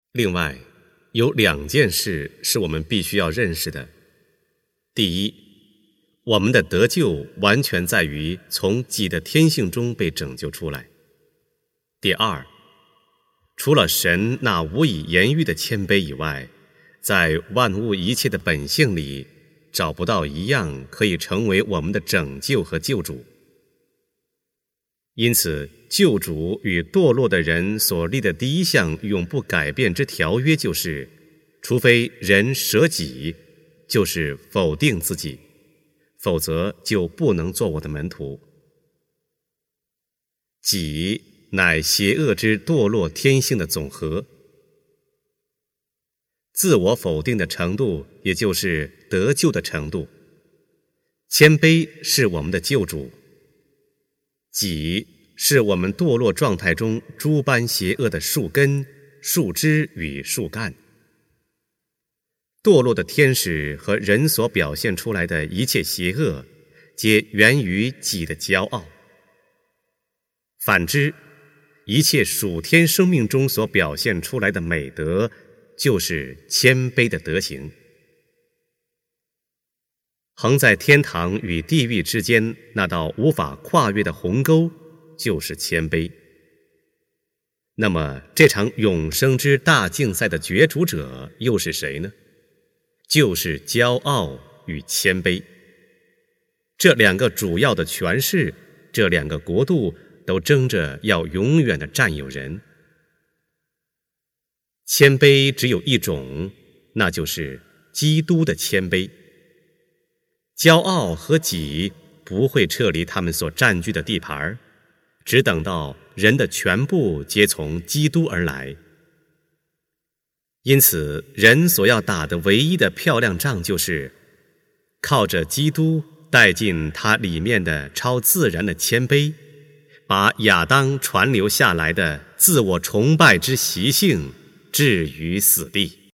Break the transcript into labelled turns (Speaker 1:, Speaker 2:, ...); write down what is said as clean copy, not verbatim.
Speaker 1: 另外，有2件事是我们必须要认识的。第一，我们的得救完全在于从己的天性中被拯救出来。第二，除了神那无以言喻的谦卑以外，在万物一切的本性里，找不到一样可以成为我们的拯救和救主。因此，救主与堕落的人所立的第一项永不改变之条约就是，除非人舍己，就是否定自己，否则就不能做我的门徒。己乃邪恶之堕落天性的总和，自我否定的程度，也就是得救的程度。谦卑是我们的救主，己是我们堕落状态中诸般邪恶的树根、树枝与树干。堕落的天使和人所表现出来的一切邪恶，皆源于己的骄傲。反之，一切属天生命中所表现出来的美德，就是谦卑的德行。横在天堂与地狱之间那道无法跨越的鸿沟，就是谦卑。那么，这场永生之大竞赛的角逐者又是谁呢？就是骄傲与谦卑。这2个主要的权势，这2个国度，都争着要永远的占有人。谦卑只有一种，那就是基督的谦卑。骄傲和己不会撤离他们所占据的地盘，只等到人的全部皆从基督而来。因此，人所要打的唯一的漂亮仗，就是靠着基督带进他里面的超自然的谦卑，把亚当传留下来的自我崇拜之习性置于死地。